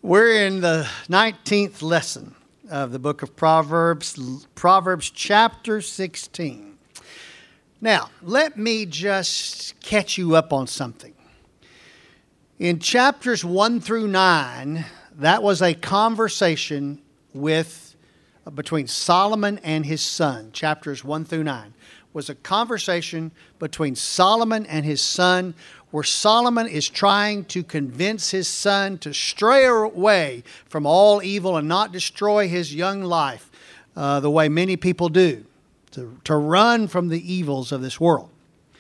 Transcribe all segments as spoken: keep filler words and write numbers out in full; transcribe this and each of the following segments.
We're in the nineteenth lesson of the book of Proverbs, Proverbs chapter sixteen. Now, let me just catch you up on something. In chapters one through nine, that was a conversation with between Solomon and his son. Chapters one through nine was a conversation between Solomon and his son, where Solomon is trying to convince his son to stray away from all evil and not destroy his young life uh, the way many people do, to, to run from the evils of this world.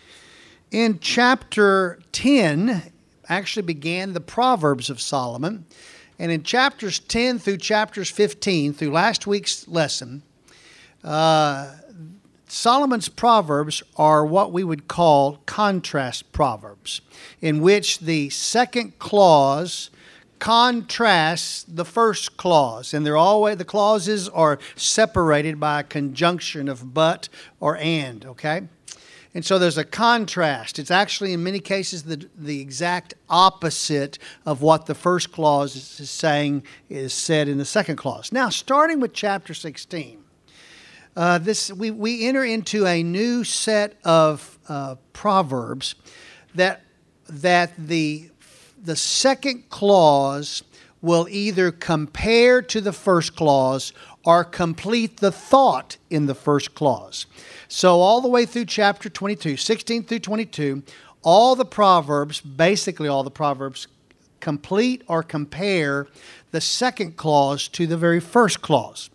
In chapter ten, actually began the Proverbs of Solomon. And in chapters ten through chapters fifteen, through last week's lesson, uh, Solomon's Proverbs are what we would call contrast proverbs, in which the second clause contrasts the first clause. And they're always, the clauses are separated by a conjunction of but or and, okay? And so there's a contrast. It's actually, in many cases, the, the exact opposite of what the first clause is saying is said in the second clause. Now, starting with chapter sixteen, uh, this we, we enter into a new set of uh, proverbs that that the the second clause will either compare to the first clause or complete the thought in the first clause. So all the way through chapter twenty-two, sixteen through twenty-two, all the Proverbs, basically all the Proverbs, complete or compare the second clause to the very first clause.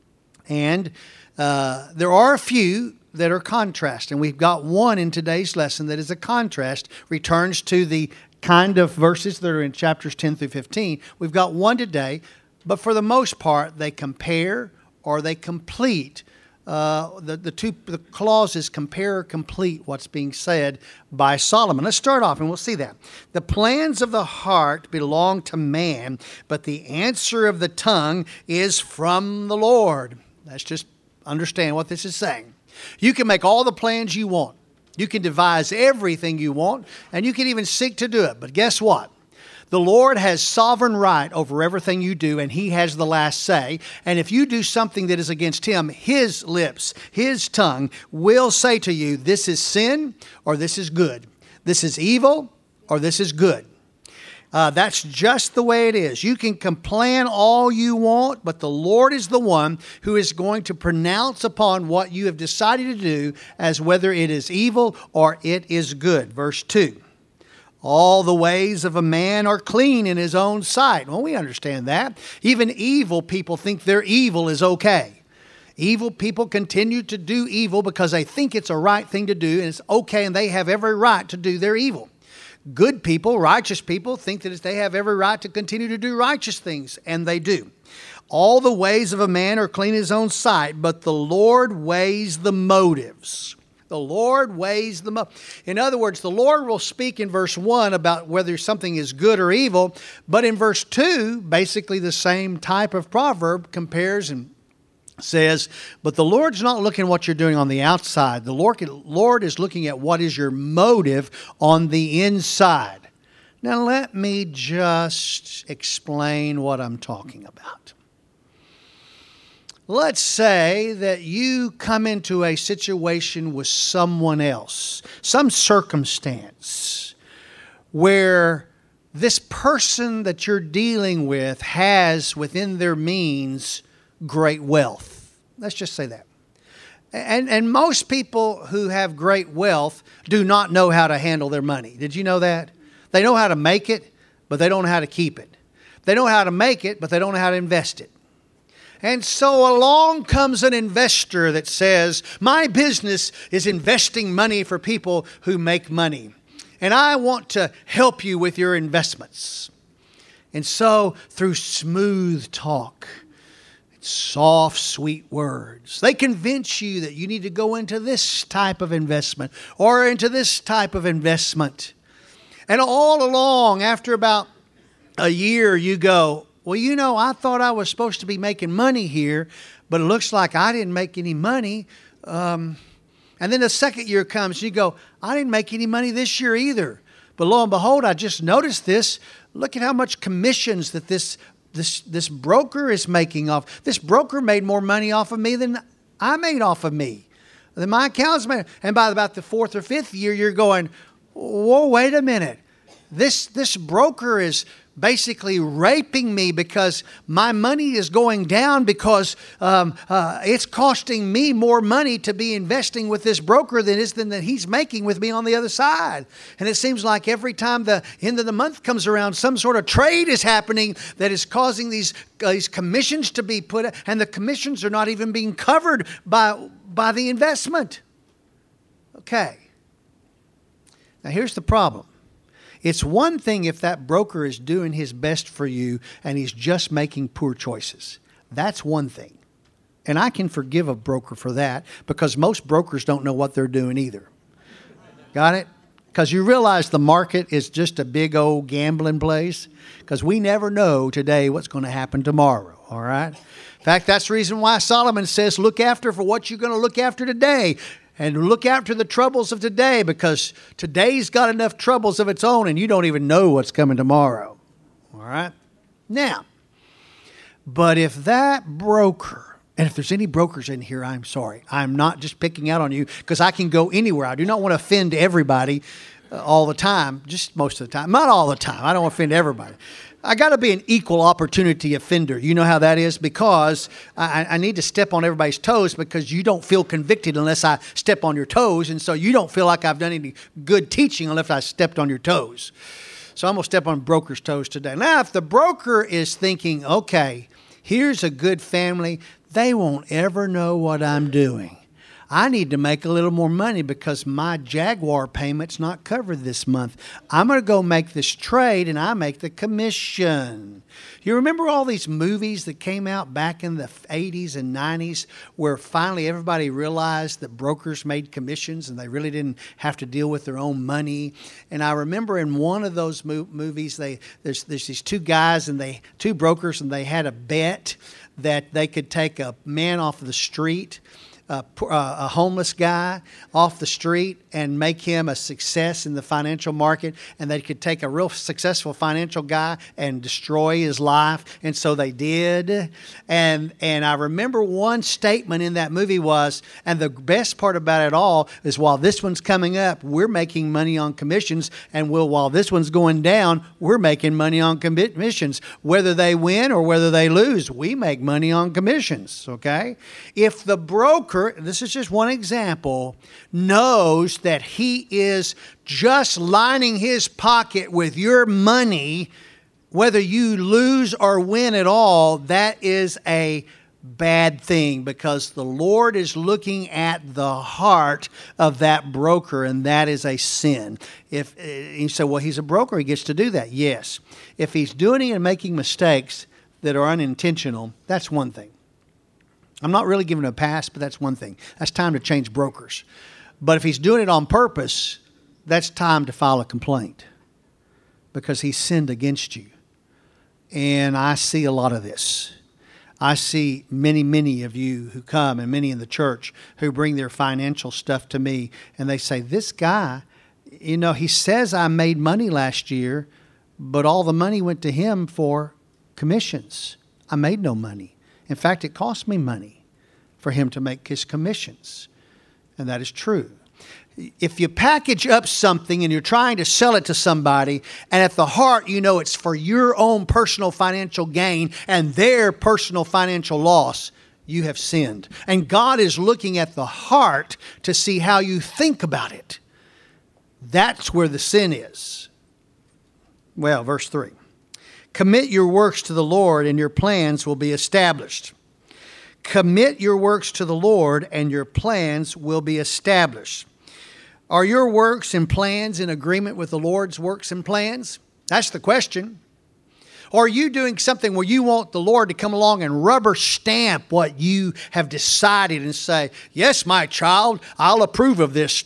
And uh, there are a few that are contrast, and we've got one in today's lesson that is a contrast, returns to the kind of verses that are in chapters ten through fifteen. We've got one today, but for the most part, they compare or they complete. Uh, the, the two the clauses compare or complete what's being said by Solomon. Let's start off and we'll see that. The plans of the heart belong to man, but the answer of the tongue is from the Lord. Let's just understand what this is saying. You can make all the plans you want. You can devise everything you want, and you can even seek to do it. But guess what? The Lord has sovereign right over everything you do, and He has the last say. And if you do something that is against Him, His lips, His tongue will say to you, this is sin or this is good. This is evil or this is good. Uh, that's just the way it is. You can plan all you want, but the Lord is the one who is going to pronounce upon what you have decided to do as whether it is evil or it is good. Verse two. All the ways of a man are clean in his own sight. Well, we understand that. Even evil people think their evil is okay. Evil people continue to do evil because they think it's a right thing to do, and it's okay, and they have every right to do their evil. Good people, righteous people, think that they have every right to continue to do righteous things, and they do. All the ways of a man are clean in his own sight, but the Lord weighs the motives. The Lord weighs the motives. In other words, the Lord will speak in verse one about whether something is good or evil, but in verse two, basically the same type of proverb compares and says, but the Lord's not looking at what you're doing on the outside. The Lord, Lord is looking at what is your motive on the inside. Now let me just explain what I'm talking about. Let's say that you come into a situation with someone else, some circumstance where this person that you're dealing with has within their means great wealth. Let's just say that. And, and most people who have great wealth do not know how to handle their money. Did you know that? They know how to make it, but they don't know how to keep it. They know how to make it, but they don't know how to invest it. And so along comes an investor that says, my business is investing money for people who make money, and I want to help you with your investments. And so through smooth talk, soft, sweet words, they convince you that you need to go into this type of investment or into this type of investment. And all along, after about a year, you go, well, you know, I thought I was supposed to be making money here, but it looks like I didn't make any money. Um, and then the second year comes, you go, I didn't make any money this year either. But lo and behold, I just noticed this. Look at how much commissions that this this, this broker is making off. This broker made more money off of me than I made off of me. Than my accountants made. And by about the fourth or fifth year, you're going, whoa, wait a minute. This, this broker is basically raping me because my money is going down because um, uh, it's costing me more money to be investing with this broker than is than that he's making with me on the other side. And it seems like every time the end of the month comes around, some sort of trade is happening that is causing these uh, these commissions to be put, and the commissions are not even being covered by by the investment. Okay. Now here's the problem. It's one thing if that broker is doing his best for you and he's just making poor choices. That's one thing. And I can forgive a broker for that because most brokers don't know what they're doing either. Got it? Because you realize the market is just a big old gambling place. Because we never know today what's going to happen tomorrow. All right? In fact, that's the reason why Solomon says, look after for what you're going to look after today. And look after the troubles of today, because today's got enough troubles of its own and you don't even know what's coming tomorrow. All right? Now, but if that broker, and if there's any brokers in here, I'm sorry. I'm not just picking out on you because I can go anywhere. I do not want to offend everybody uh, all the time, just most of the time. Not all the time. I don't want to offend everybody. I got to be an equal opportunity offender. You know how that is? Because I, I need to step on everybody's toes because you don't feel convicted unless I step on your toes. And so you don't feel like I've done any good teaching unless I stepped on your toes. So I'm going to step on broker's toes today. Now, if the broker is thinking, okay, here's a good family, they won't ever know what I'm doing. I need to make a little more money because my Jaguar payment's not covered this month. I'm going to go make this trade and I make the commission. You remember all these movies that came out back in the eighties and nineties where finally everybody realized that brokers made commissions and they really didn't have to deal with their own money? And I remember in one of those mo- movies, they there's, there's these two guys and they two brokers and they had a bet that they could take a man off of the street, Uh, a homeless guy off the street and make him a success in the financial market, and they could take a real successful financial guy and destroy his life. And so they did. And and I remember one statement in that movie was, and the best part about it all is while this one's coming up, we're making money on commissions, and we'll, while this one's going down, we're making money on commissions. Whether they win or whether they lose, we make money on commissions, okay? If the broker, this is just one example, knows that he is just lining his pocket with your money, whether you lose or win at all, that is a bad thing because the Lord is looking at the heart of that broker, and that is a sin. If you say, well, he's a broker, he gets to do that. Yes. If he's doing it and making mistakes that are unintentional, that's one thing. I'm not really giving him a pass, but that's one thing. That's time to change brokers. But if he's doing it on purpose, that's time to file a complaint because he sinned against you. And I see a lot of this. I see many, many of you who come and many in the church who bring their financial stuff to me and they say, this guy, you know, he says I made money last year, but all the money went to him for commissions. I made no money. In fact, it cost me money for him to make his commissions. And that is true. If you package up something and you're trying to sell it to somebody, and at the heart you know it's for your own personal financial gain and their personal financial loss, you have sinned. And God is looking at the heart to see how you think about it. That's where the sin is. Well, verse three. Commit your works to the Lord and your plans will be established. Commit your works to the Lord and your plans will be established. Are your works and plans in agreement with the Lord's works and plans? That's the question. Or are you doing something where you want the Lord to come along and rubber stamp what you have decided and say, yes, my child, I'll approve of this.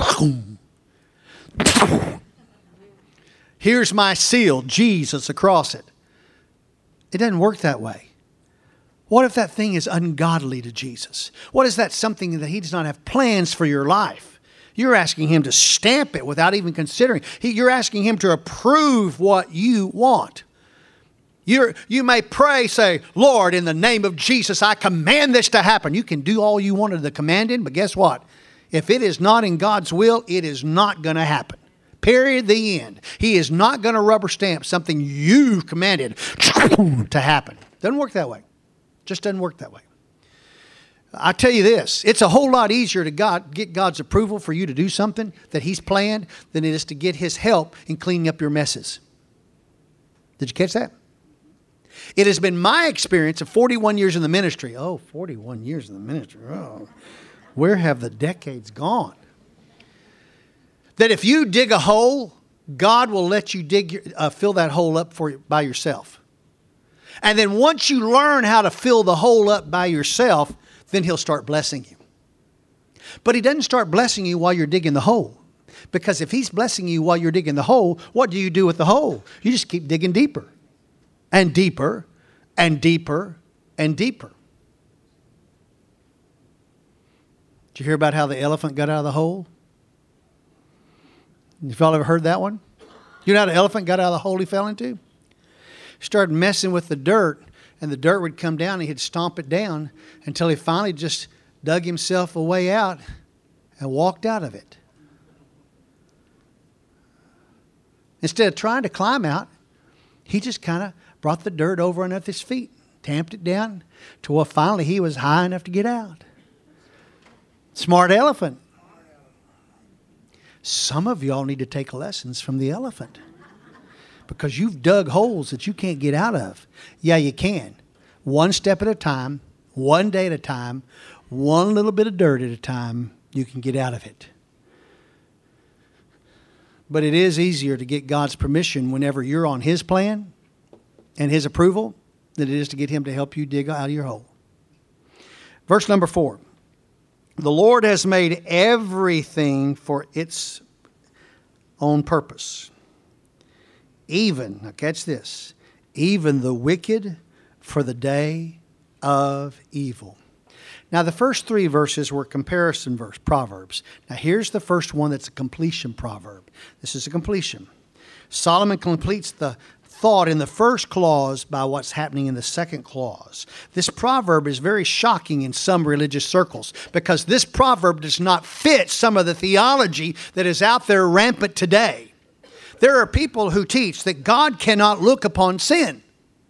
Here's my seal, Jesus, across it. It doesn't work that way. What if that thing is ungodly to Jesus? What is that something that he does not have plans for your life? You're asking him to stamp it without even considering. He, you're asking him to approve what you want. You're, you may pray, say, Lord, in the name of Jesus, I command this to happen. You can do all you want to the commanding, but guess what? If it is not in God's will, it is not going to happen. Period, the end. He is not going to rubber stamp something you've commanded to happen. Doesn't work that way. Just doesn't work that way. I tell you this, it's a whole lot easier to God, get God's approval for you to do something that He's planned than it is to get His help in cleaning up your messes. Did you catch that? It has been my experience of forty-one years in the ministry. Oh, forty-one years in the ministry. Oh, where have the decades gone? That if you dig a hole, God will let you dig your, uh, fill that hole up for by yourself. And then once you learn how to fill the hole up by yourself, then He'll start blessing you. But He doesn't start blessing you while you're digging the hole. Because if He's blessing you while you're digging the hole, what do you do with the hole? You just keep digging deeper and deeper and deeper and deeper. Did you hear about how the elephant got out of the hole? You all ever heard that one? You know how the elephant got out of the hole he fell into? He started messing with the dirt, and the dirt would come down, and he'd stomp it down until he finally just dug himself a way out and walked out of it. Instead of trying to climb out, he just kind of brought the dirt over underneath his feet, tamped it down, till well, finally he was high enough to get out. Smart elephant. Some of y'all need to take lessons from the elephant. Because you've dug holes that you can't get out of. Yeah, you can. One step at a time, one day at a time, one little bit of dirt at a time, you can get out of it. But it is easier to get God's permission whenever you're on His plan and His approval than it is to get Him to help you dig out of your hole. Verse number four. The Lord has made everything for its own purpose. Even, now catch this, even the wicked for the day of evil. Now the first three verses were comparison verse, proverbs. Now here's the first one that's a completion proverb. This is a completion. Solomon completes the thought in the first clause by what's happening in the second clause. This proverb is very shocking in some religious circles because this proverb does not fit some of the theology that is out there rampant today. There are people who teach that God cannot look upon sin.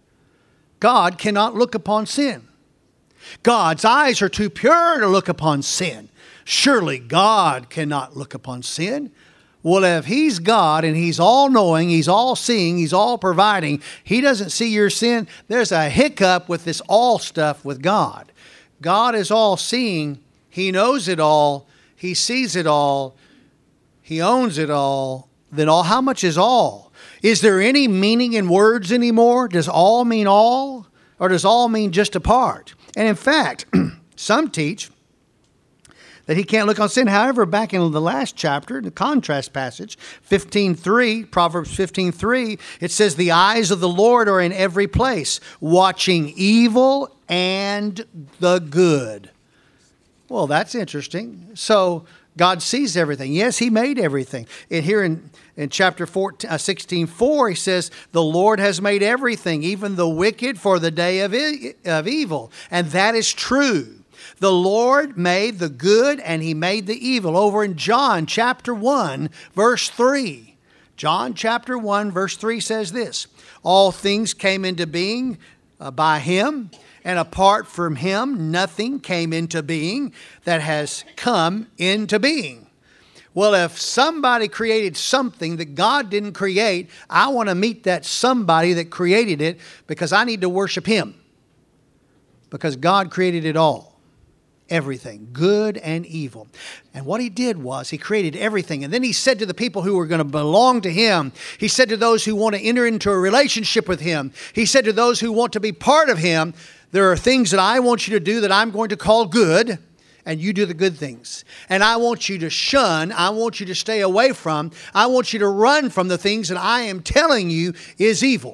God cannot look upon sin. God's eyes are too pure to look upon sin. Surely God cannot look upon sin. Well, if He's God and He's all-knowing, He's all-seeing, He's all-providing, He doesn't see your sin, there's a hiccup with this all stuff with God. God is all-seeing. He knows it all. He sees it all. He owns it all. Then all, how much is all? Is there any meaning in words anymore? Does all mean all? Or does all mean just a part? And in fact, some teach that He can't look on sin. However, back in the last chapter, the contrast passage, fifteen three, Proverbs fifteen three, it says, the eyes of the Lord are in every place, watching evil and the good. Well, that's interesting. So God sees everything. Yes, He made everything. And here in, in chapter fourteen, uh, sixteen four, He says, the Lord has made everything, even the wicked for the day of, e- of evil. And that is true. The Lord made the good and He made the evil. Over in John chapter one, verse three. John chapter one, verse three says this. All things came into being uh, by Him, and apart from Him, nothing came into being that has come into being. Well, if somebody created something that God didn't create, I want to meet that somebody that created it because I need to worship Him. Because God created it all. Everything, good and evil. And what He did was He created everything. And then He said to the people who were going to belong to Him, He said to those who want to enter into a relationship with Him, He said to those who want to be part of Him, there are things that I want you to do that I'm going to call good, and you do the good things. And I want you to shun, I want you to stay away from, I want you to run from the things that I am telling you is evil.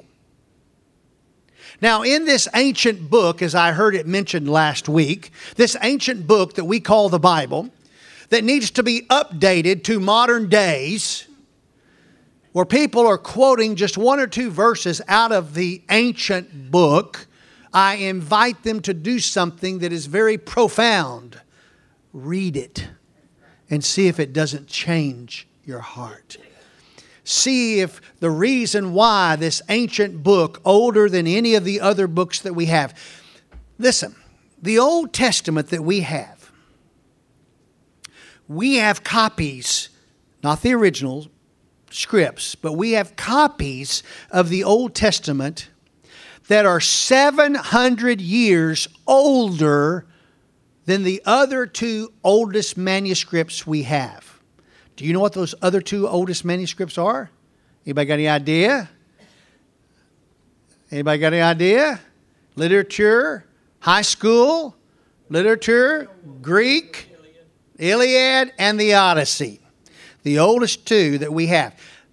Now, in this ancient book, as I heard it mentioned last week, this ancient book that we call the Bible, that needs to be updated to modern days, where people are quoting just one or two verses out of the ancient book, I invite them to do something that is very profound. Read it and see if it doesn't change your heart. See if the reason why this ancient book, older than any of the other books that we have. Listen, the Old Testament that we have, we have copies, not the original scripts, but we have copies of the Old Testament that are seven hundred years older than the other two oldest manuscripts we have. Do you know what those other two oldest manuscripts are? Anybody got any idea? Anybody got any idea? Literature, high school, literature, Greek, Iliad, and the Odyssey. The oldest two that we have.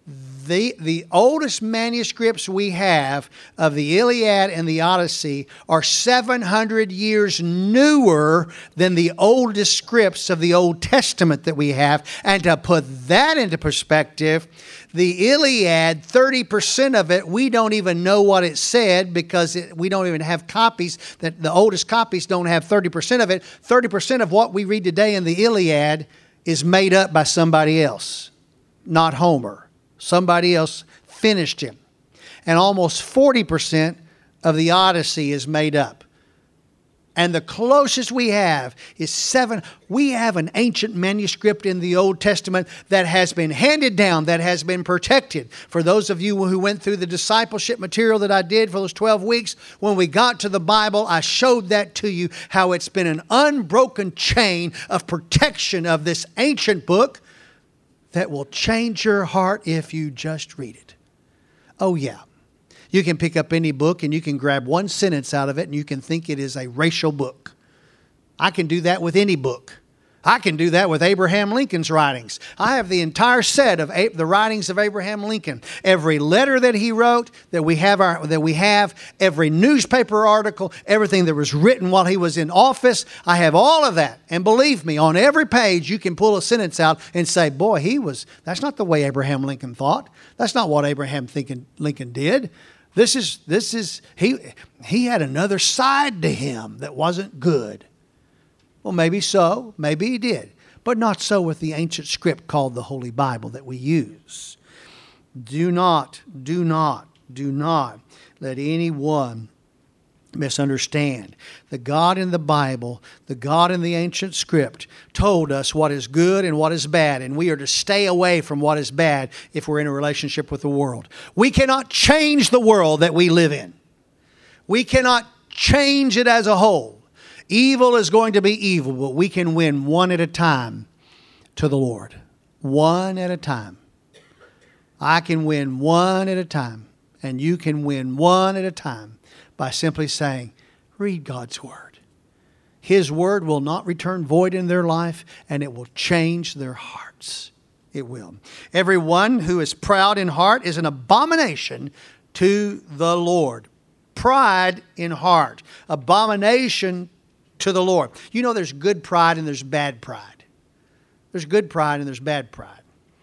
The, the oldest manuscripts we have of the Iliad and the Odyssey are seven hundred years newer than the oldest scripts of the Old Testament that we have. And to put that into perspective, the Iliad, thirty percent of it, we don't even know what it said because it, we don't even have copies. That the oldest copies don't have thirty percent of it. thirty percent of what we read today in the Iliad is made up by somebody else, not Homer. Somebody else finished him. And almost forty percent of the Odyssey is made up. And the closest we have is seven. We have an ancient manuscript in the Old Testament that has been handed down, that has been protected. For those of you who went through the discipleship material that I did for those twelve weeks, when we got to the Bible, I showed that to you, how it's been an unbroken chain of protection of this ancient book that will change your heart if you just read it. Oh yeah. You can pick up any book and you can grab one sentence out of it and you can think it is a racial book. I can do that with any book. I can do that with Abraham Lincoln's writings. I have the entire set of the writings of Abraham Lincoln. Every letter that he wrote, that we have, our, that we have, every newspaper article, everything that was written while he was in office, I have all of that. And believe me, on every page you can pull a sentence out and say, boy, he was, that's not the way Abraham Lincoln thought. That's not what Abraham thinking, Lincoln did. This is, this is, he, he had another side to him that wasn't good. Well, maybe so. Maybe he did. But not so with the ancient script called the Holy Bible that we use. Do not, do not, do not let anyone misunderstand. The God in the Bible, the God in the ancient script, told us what is good and what is bad. And we are to stay away from what is bad if we're in a relationship with the world. We cannot change the world that we live in. We cannot change it as a whole. Evil is going to be evil, but we can win one at a time to the Lord. One at a time. I can win one at a time, and you can win one at a time by simply saying, read God's Word. His Word will not return void in their life, and it will change their hearts. It will. Everyone who is proud in heart is an abomination to the Lord. Pride in heart. Abomination to the Lord. You know there's good pride and there's bad pride. There's good pride and there's bad pride.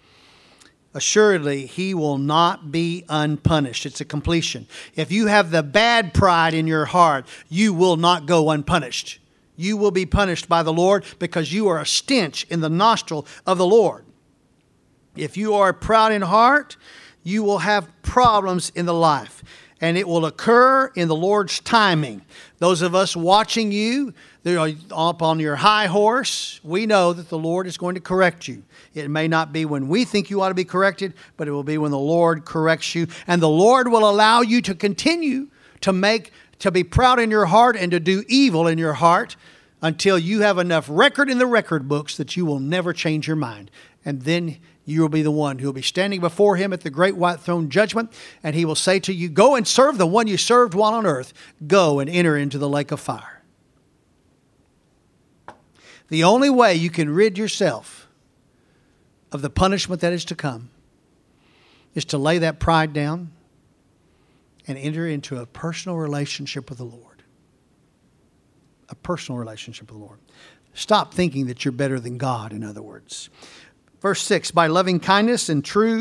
Assuredly, he will not be unpunished. It's a completion. If you have the bad pride in your heart, you will not go unpunished. You will be punished by the Lord because you are a stench in the nostril of the Lord. If you are proud in heart, you will have problems in the life. And it will occur in the Lord's timing. Those of us watching you, they're up on your high horse. We know that the Lord is going to correct you. It may not be when we think you ought to be corrected, but it will be when the Lord corrects you. And the Lord will allow you to continue to make, to be proud in your heart and to do evil in your heart until you have enough record in the record books that you will never change your mind. And then you will be the one who will be standing before Him at the great white throne judgment. And He will say to you, go and serve the one you served while on earth. Go and enter into the lake of fire. The only way you can rid yourself of the punishment that is to come is to lay that pride down and enter into a personal relationship with the Lord. A personal relationship with the Lord. Stop thinking that you're better than God, in other words. Verse six, by loving kindness and true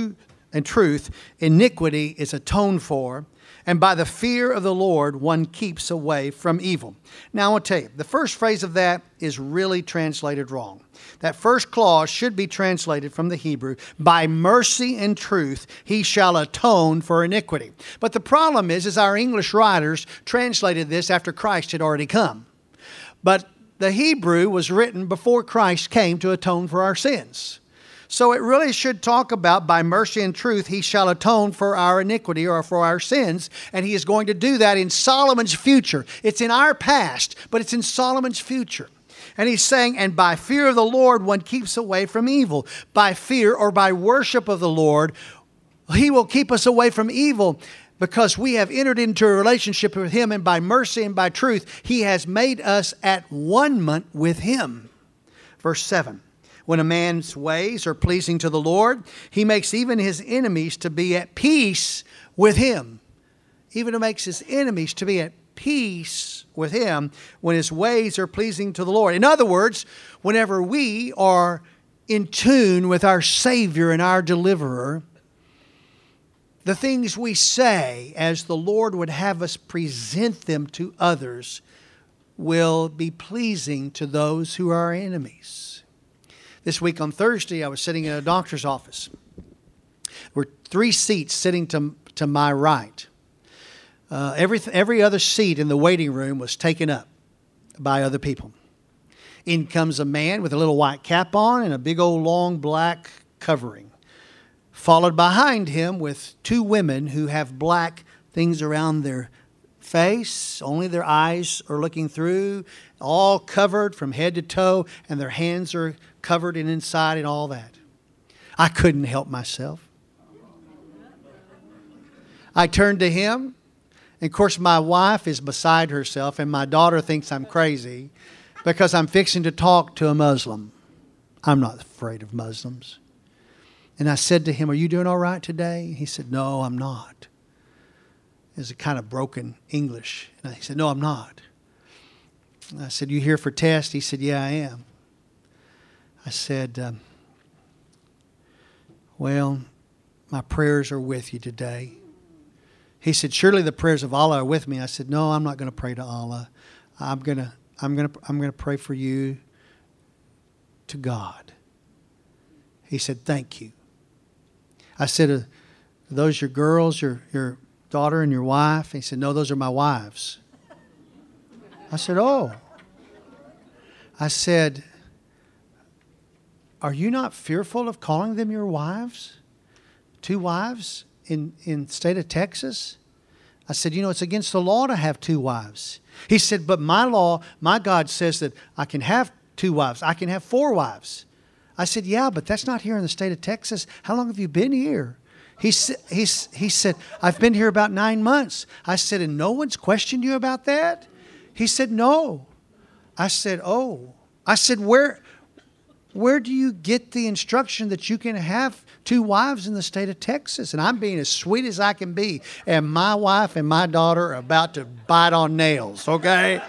and truth, iniquity is atoned for, and by the fear of the Lord, one keeps away from evil. Now, I want to tell you, the first phrase of that is really translated wrong. That first clause should be translated from the Hebrew, by mercy and truth, he shall atone for iniquity. But the problem is, is our English writers translated this after Christ had already come. But the Hebrew was written before Christ came to atone for our sins. So it really should talk about, by mercy and truth, he shall atone for our iniquity or for our sins. And he is going to do that in Solomon's future. It's in our past, but it's in Solomon's future. And he's saying, and by fear of the Lord, one keeps away from evil. By fear or by worship of the Lord, he will keep us away from evil, because we have entered into a relationship with him, and by mercy and by truth, he has made us at one-ment with him. Verse seven. When a man's ways are pleasing to the Lord, he makes even his enemies to be at peace with him. Even makes his enemies to be at peace with him when his ways are pleasing to the Lord. In other words, whenever we are in tune with our Savior and our Deliverer, the things we say as the Lord would have us present them to others will be pleasing to those who are our enemies. This week on Thursday, I was sitting in a doctor's office. There were three seats sitting to, to my right. Uh, every, every other seat in the waiting room was taken up by other people. In comes a man with a little white cap on and a big old long black covering, followed behind him with two women who have black things around their face. Only their eyes are looking through, all covered from head to toe, and their hands are covered and inside and all that. I couldn't help myself. I turned to him. And of course, my wife is beside herself, and my daughter thinks I'm crazy because I'm fixing to talk to a Muslim. I'm not afraid of Muslims. And I said to him, "Are you doing all right today?" He said, "No, I'm not." It was a kind of broken English. And he said, "No, I'm not." And I said, "You here for test?" He said, "Yeah, I am." I said, um, "Well, my prayers are with you today." He said, "Surely the prayers of Allah are with me." I said, "No, I'm not going to pray to Allah. I'm going to I'm going to I'm going to pray for you to God." He said, "Thank you." I said, "Are those your girls, your your daughter and your wife?" He said, "No, those are my wives." I said, "Oh." I said, "Are you not fearful of calling them your wives? Two wives in, in the state of Texas?" I said, "You know, it's against the law to have two wives." He said, "But my law, my God says that I can have two wives. I can have four wives." I said, "Yeah, but that's not here in the state of Texas. How long have you been here?" He, he, he said, "I've been here about nine months. I said, "And no one's questioned you about that?" He said, "No." I said, "Oh." I said, where, where do you get the instruction that you can have two wives in the state of Texas?" And I'm being as sweet as I can be. And my wife and my daughter are about to bite on nails, okay?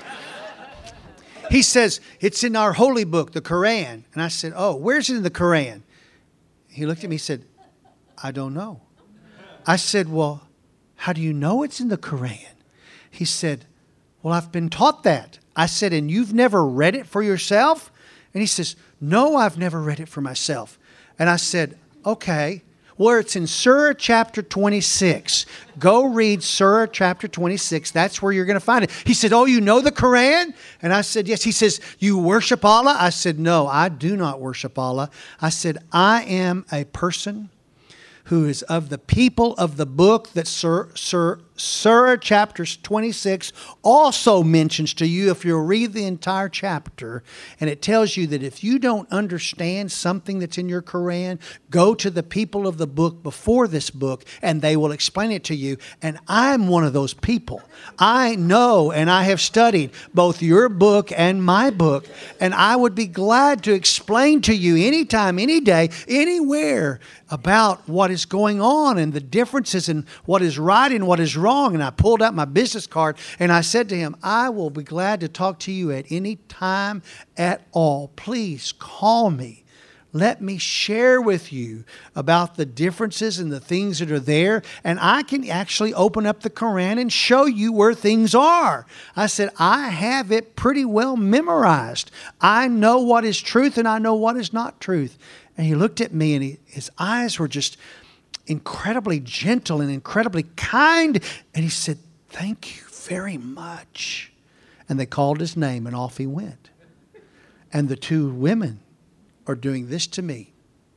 He says, "It's in our holy book, the Quran." And I said, "Oh, where's it in the Quran?" He looked at me and said, "I don't know." I said, "Well, how do you know it's in the Quran?" He said, "Well, I've been taught that." I said, "And you've never read it for yourself?" And he says, "No, I've never read it for myself." And I said, "Okay, well, it's in Surah chapter twenty-six. Go read Surah chapter twenty-six. That's where you're going to find it." He said, "Oh, you know the Quran?" And I said, "Yes." He says, "You worship Allah?" I said, "No, I do not worship Allah." I said, "I am a person who is of the people of the book that Sur, Sur, Surah chapter twenty-six also mentions to you if you'll read the entire chapter. And it tells you that if you don't understand something that's in your Quran, go to the people of the book before this book and they will explain it to you. And I'm one of those people. I know and I have studied both your book and my book. And I would be glad to explain to you anytime, any day, anywhere about what is going on and the differences in what is right and what is wrong." And I pulled out my business card and I said to him, "I will be glad to talk to you at any time at all. Please call me. Let me share with you about the differences and the things that are there. And I can actually open up the Quran and show you where things are. I said, I have it pretty well memorized. I know what is truth and I know what is not truth. And he looked at me and he, his eyes were just incredibly gentle and incredibly kind. And he said, thank you very much. And they called his name and off he went. And the two women are doing this to me.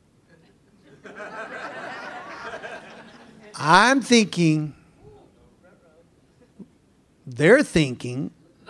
I'm thinking, they're thinking,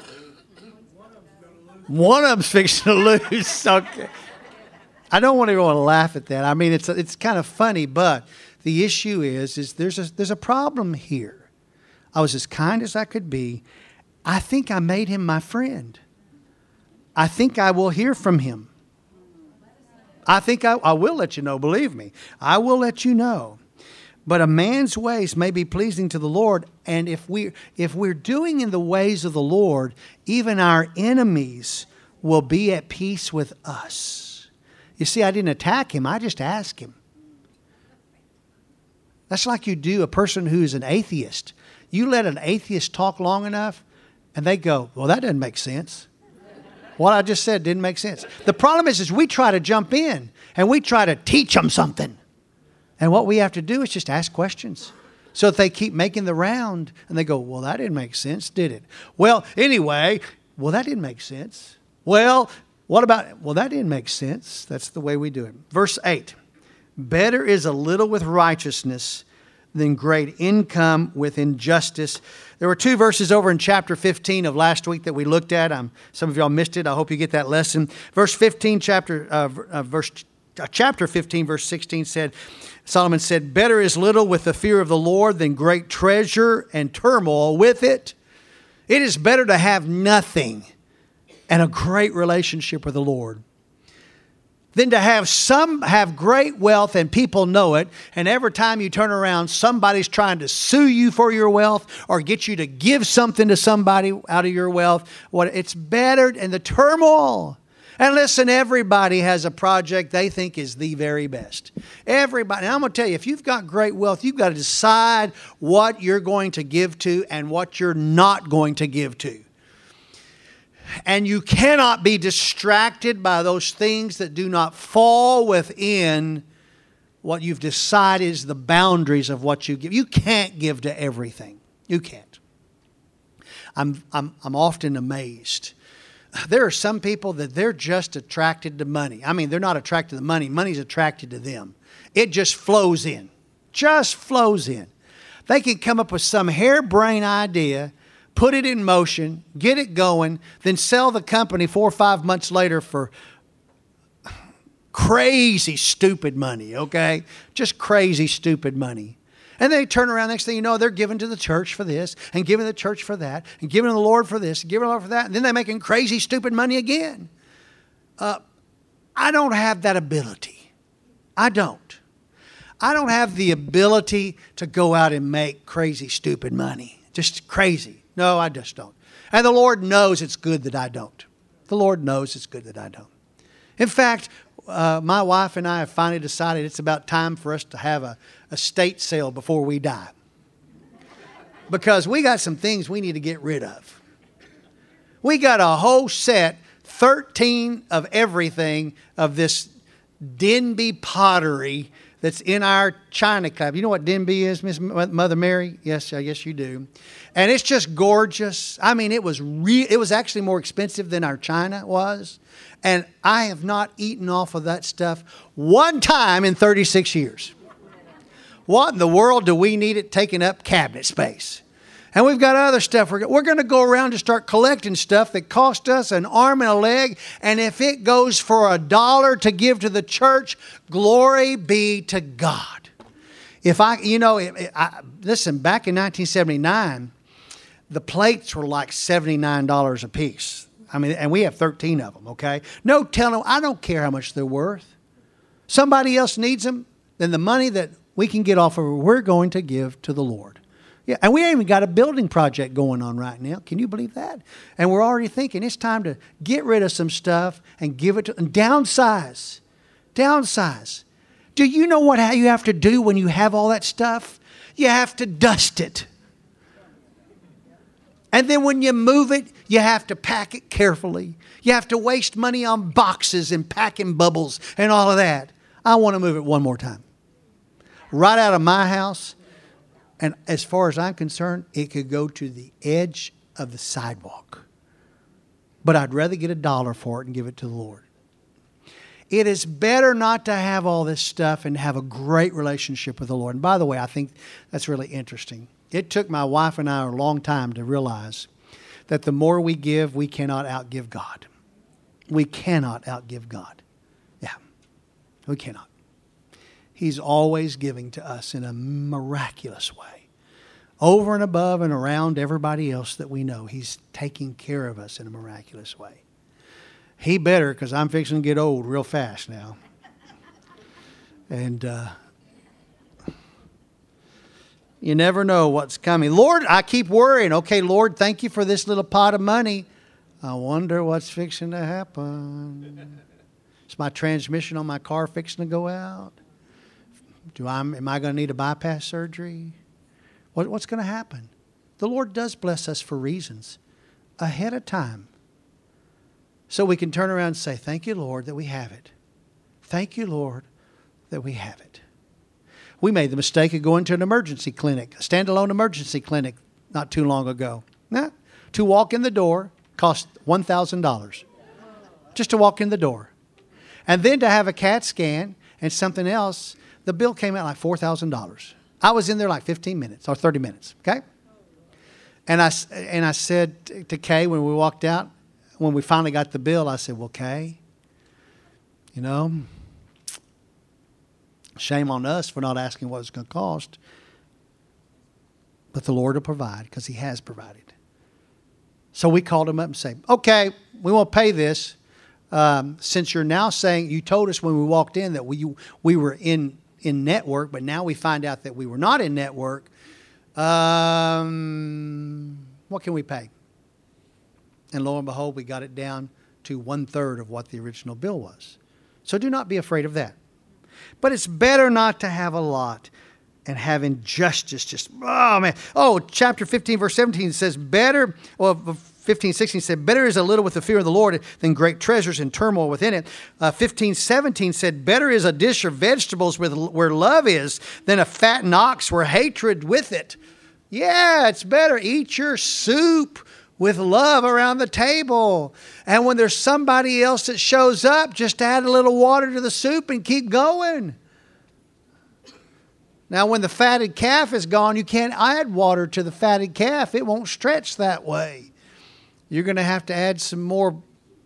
one of them's fixing to lose. Okay. I don't want everyone to laugh at that. I mean, it's it's kind of funny, but the issue is, is there's a, there's a problem here. I was as kind as I could be. I think I made him my friend. I think I will hear from him. I think I, I will let you know, believe me. I will let you know. But a man's ways may be pleasing to the Lord. And if, we, if we're doing in the ways of the Lord, even our enemies will be at peace with us. You see, I didn't attack him. I just asked him. That's like you do a person who's an atheist. You let an atheist talk long enough, and they go, well, that doesn't make sense. What I just said didn't make sense. The problem is, is we try to jump in and we try to teach them something. And what we have to do is just ask questions. So if they keep making the round and they go, well, that didn't make sense, did it? Well, anyway, well, that didn't make sense. Well, what about, well, that didn't make sense. That's the way we do it. Verse eight, better is a little with righteousness than great income with injustice. There were two verses over in chapter fifteen of last week that we looked at. Um, some of y'all missed it. I hope you get that lesson. Verse fifteen, chapter uh, uh, verse uh, chapter fifteen, verse sixteen said, Solomon said, better is little with the fear of the Lord than great treasure and turmoil with it. It is better to have nothing and a great relationship with the Lord than to have some have great wealth and people know it, and every time you turn around, somebody's trying to sue you for your wealth or get you to give something to somebody out of your wealth. What it's better in the turmoil. And listen, everybody has a project they think is the very best. Everybody. And I'm going to tell you, if you've got great wealth, you've got to decide what you're going to give to and what you're not going to give to. And you cannot be distracted by those things that do not fall within what you've decided is the boundaries of what you give. You can't give to everything. You can't. I'm, I'm, I'm often amazed. There are some people that they're just attracted to money. I mean, they're not attracted to money. Money's attracted to them. It just flows in. Just flows in. They can come up with some harebrained idea, put it in motion, get it going, then sell the company four or five months later for crazy, stupid money, okay? Just crazy, stupid money. And they turn around, next thing you know, they're giving to the church for this, and giving to the church for that, and giving to the Lord for this, and giving to the Lord for that, and then they're making crazy, stupid money again. Uh, I don't have that ability. I don't. I don't have the ability to go out and make crazy, stupid money. Just crazy. No, I just don't. And the Lord knows it's good that I don't. The Lord knows it's good that I don't. In fact, uh, my wife and I have finally decided it's about time for us to have a estate sale before we die. Because we got some things we need to get rid of. We got a whole set, thirteen of everything of this Denby pottery that's in our China cup. You know what Denby is, Miss Mother Mary? Yes, I guess you do. And it's just gorgeous. I mean, it was re- it was actually more expensive than our China was. And I have not eaten off of that stuff one time in thirty-six years. What in the world do we need it taking up cabinet space? And we've got other stuff. We're, we're going to go around and start collecting stuff that cost us an arm and a leg. And if it goes for a dollar to give to the church, glory be to God. If I, you know, it, it, I, listen, back in nineteen seventy-nine, the plates were like seventy-nine dollars a piece. I mean, and we have thirteen of them, okay? No telling, I don't care how much they're worth. Somebody else needs them, then the money that we can get off of it, we're going to give to the Lord. Yeah, and we ain't even got a building project going on right now. Can you believe that? And we're already thinking it's time to get rid of some stuff and give it to, and downsize. Downsize. Do you know what you have to do when you have all that stuff? You have to dust it. And then when you move it, you have to pack it carefully. You have to waste money on boxes and packing bubbles and all of that. I want to move it one more time. Right out of my house. And as far as I'm concerned, it could go to the edge of the sidewalk. But I'd rather get a dollar for it and give it to the Lord. It is better not to have all this stuff and have a great relationship with the Lord. And by the way, I think that's really interesting. It took my wife and I a long time to realize that the more we give, we cannot outgive God. We cannot outgive God. Yeah, we cannot. He's always giving to us in a miraculous way. Over and above and around everybody else that we know, He's taking care of us in a miraculous way. He better, because I'm fixing to get old real fast now. And uh, you never know what's coming. Lord, I keep worrying. Okay, Lord, thank you for this little pot of money. I wonder what's fixing to happen. Is my transmission on my car fixing to go out? Do I, am I going to need a bypass surgery? What, what's going to happen? The Lord does bless us for reasons ahead of time. So we can turn around and say, thank you, Lord, that we have it. Thank you, Lord, that we have it. We made the mistake of going to an emergency clinic, a standalone emergency clinic not too long ago. Nah, to walk in the door cost one thousand dollars. Just to walk in the door. And then to have a CAT scan and something else, the bill came out like four thousand dollars. I was in there like fifteen minutes or thirty minutes, okay? And I, and I said to Kay when we walked out, when we finally got the bill, I said, well, Kay, you know, shame on us for not asking what it's going to cost. But the Lord will provide because He has provided. So we called Him up and said, okay, we won't pay this. Um, since you're now saying, you told us when we walked in that we we were in, in network, but now we find out that we were not in network. Um, what can we pay? And lo and behold, we got it down to one third of what the original bill was. So do not be afraid of that. But it's better not to have a lot and have injustice just, oh man. Oh, chapter fifteen, verse seventeen says, better, well, fifteen, sixteen said, better is a little with the fear of the Lord than great treasures and turmoil within it. Uh, fifteen, seventeen said, better is a dish of vegetables with, where love is than a fattened ox where hatred with it. Yeah, it's better. Eat your soup with love around the table. And when there's somebody else that shows up, just add a little water to the soup and keep going. Now, when the fatted calf is gone, you can't add water to the fatted calf. It won't stretch that way. You're going to have to add some more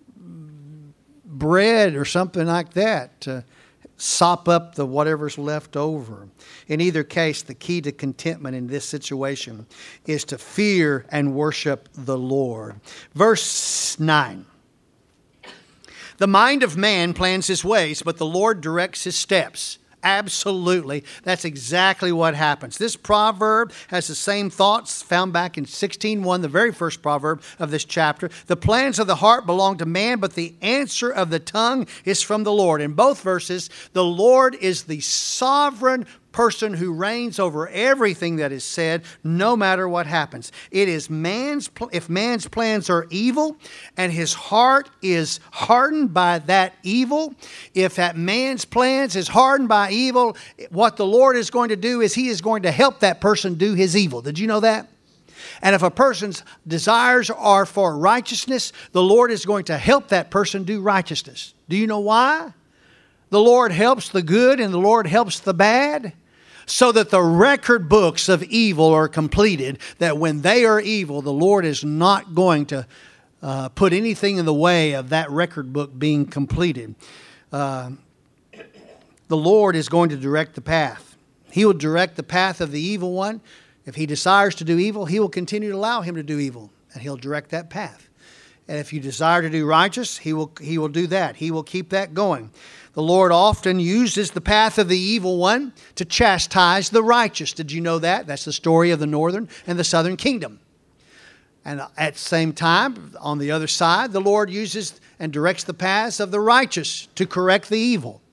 bread or something like that to sop up the whatever's left over. In either case, the key to contentment in this situation is to fear and worship the Lord. Verse nine. The mind of man plans his ways, but the Lord directs his steps. Absolutely. That's exactly what happens. This proverb has the same thoughts found back in sixteen one, the very first proverb of this chapter. The plans of the heart belong to man, but the answer of the tongue is from the Lord. In both verses, the Lord is the sovereign person who reigns over everything that is said, no matter what happens. It is man's, if man's plans are evil and his heart is hardened by that evil, if that man's plans is hardened by evil, what the Lord is going to do is He is going to help that person do his evil. Did you know that? And if a person's desires are for righteousness, the Lord is going to help that person do righteousness. Do you know why? The Lord helps the good and the Lord helps the bad, so that the record books of evil are completed, that when they are evil, the Lord is not going to uh, put anything in the way of that record book being completed. Uh, the Lord is going to direct the path. He will direct the path of the evil one. If he desires to do evil, He will continue to allow him to do evil, and He'll direct that path. And if you desire to do righteous, He will, he will do that. He will keep that going. The Lord often uses the path of the evil one to chastise the righteous. Did you know that? That's the story of the northern and the southern kingdom. And at the same time, on the other side, the Lord uses and directs the paths of the righteous to correct the evil.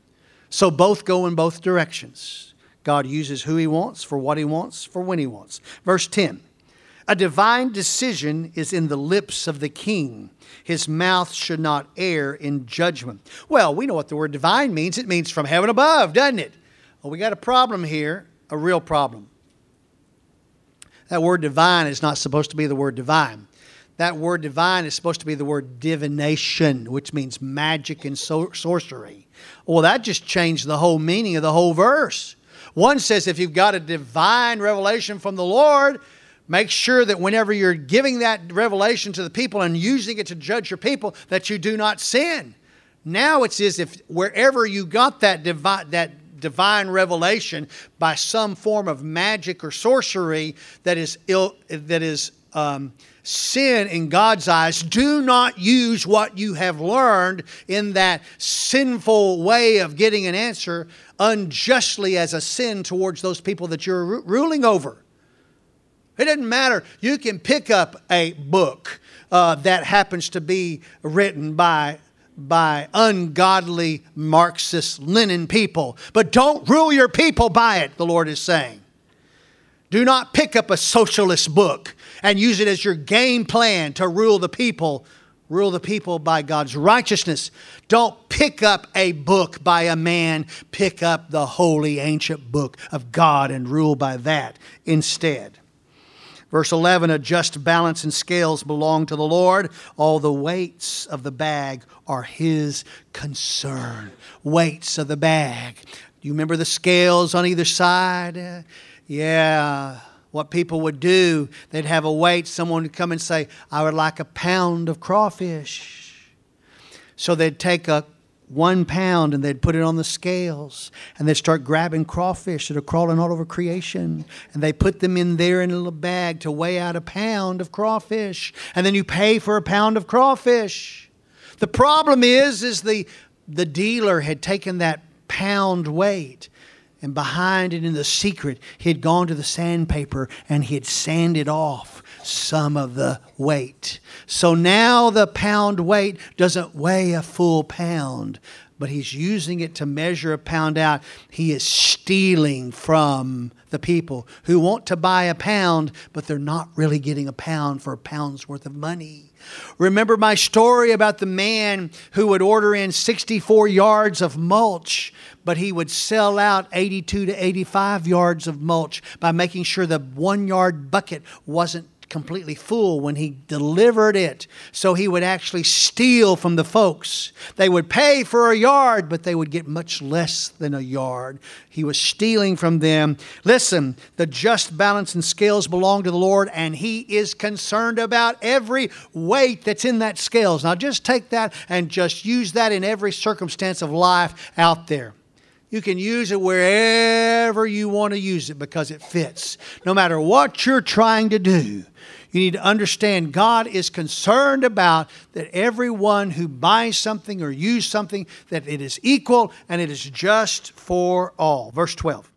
So both go in both directions. God uses who He wants, for what He wants, for when He wants. Verse ten. A divine decision is in the lips of the king. His mouth should not err in judgment. Well, we know what the word divine means. It means from heaven above, doesn't it? Well, we got a problem here, a real problem. That word divine is not supposed to be the word divine. That word divine is supposed to be the word divination, which means magic and so- sorcery. Well, that just changed the whole meaning of the whole verse. One says if you've got a divine revelation from the Lord, make sure that whenever you're giving that revelation to the people and using it to judge your people, that you do not sin. Now it's as if wherever you got that divine, that divine revelation by some form of magic or sorcery that is ill, that is um, sin in God's eyes, do not use what you have learned in that sinful way of getting an answer unjustly as a sin towards those people that you're ru- ruling over. It doesn't matter. You can pick up a book uh, that happens to be written by, by ungodly Marxist Lenin people. But don't rule your people by it, the Lord is saying. Do not pick up a socialist book and use it as your game plan to rule the people. Rule the people by God's righteousness. Don't pick up a book by a man. Pick up the holy ancient book of God and rule by that instead. Verse eleven, a just balance and scales belong to the Lord. All the weights of the bag are His concern. Weights of the bag. Do you remember the scales on either side? Uh, yeah. What people would do, they'd have a weight. Someone would come and say, I would like a pound of crawfish. So they'd take a one pound and they'd put it on the scales and they'd start grabbing crawfish that are crawling all over creation, and they put them in there in a little bag to weigh out a pound of crawfish, and then you pay for a pound of crawfish. The problem is is the the dealer had taken that pound weight, and behind it in the secret he had gone to the sandpaper and he had sanded off some of the weight. So now the pound weight doesn't weigh a full pound, but he's using it to measure a pound out. He is stealing from the people who want to buy a pound, but they're not really getting a pound for a pound's worth of money. Remember my story about the man who would order in sixty-four yards of mulch, but he would sell out eighty-two to eighty-five yards of mulch by making sure the one yard bucket wasn't completely full when he delivered it. So he would actually steal from the folks. They would pay for a yard, but they would get much less than a yard. He was stealing from them. Listen, the just balance and scales belong to the Lord, and He is concerned about every weight that's in that scales. Now just take that and just use that in every circumstance of life out there. You can use it wherever you want to use it because it fits. No matter what you're trying to do, you need to understand God is concerned about that everyone who buys something or uses something, that it is equal and it is just for all. Verse twelve.